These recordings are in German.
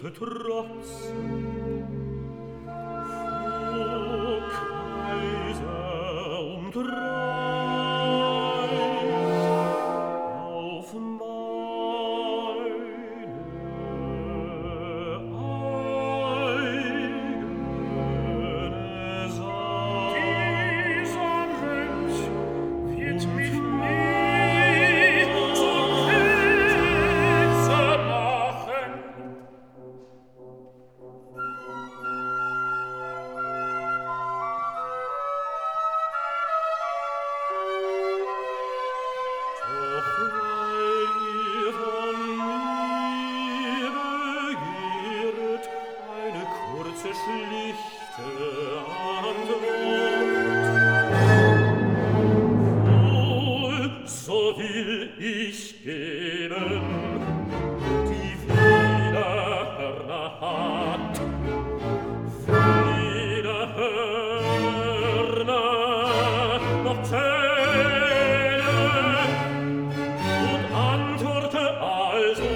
musste trotzen. O Kaiser und Reich, auf meine eigene Sache. Dieser Mönch wird mich nie zum Pilze machen. Doch weil ihr von mir begehret eine kurze, schlichte Antwort, wohl, so will ich geben, die weder hat, weder Hörner noch Zähne, und antworte also: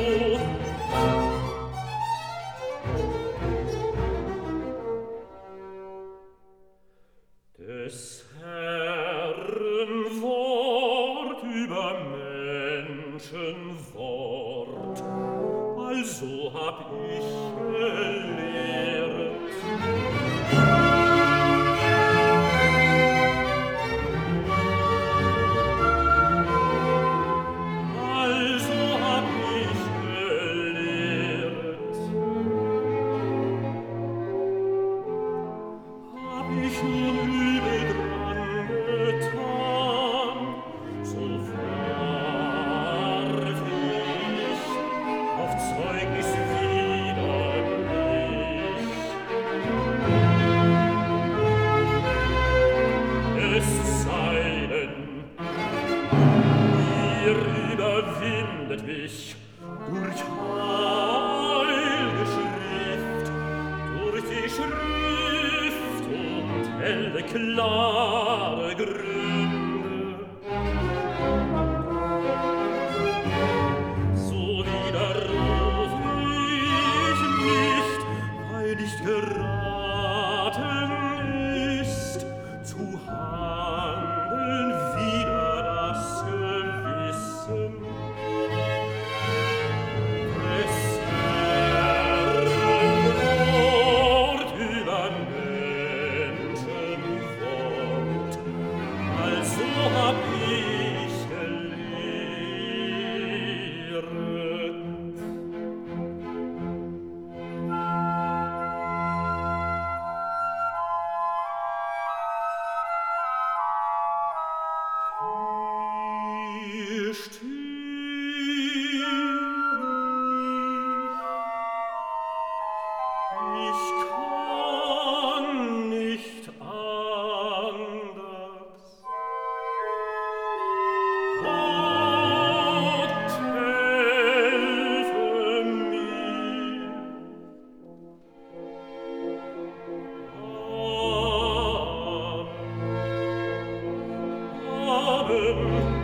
des Herrn Wort über Menschenwort, also hab ich gelehret. Also hab ich gelehret. Hab ich nun übel dran getan, so warf ich auf Zeugnis wider mich. Es sei denn, ihr überwindet mich durch heilige Schrift, durch die Schrift und helle, klare Gründe. So widerruf ich nicht, weil nicht geraten ist, zu handeln wider das Gewissen. Des Herrn Wort über Menschenwort, also hab ich gelehret. Hier steh ich kann nicht anders. Gott helfe mir. Amen. Amen.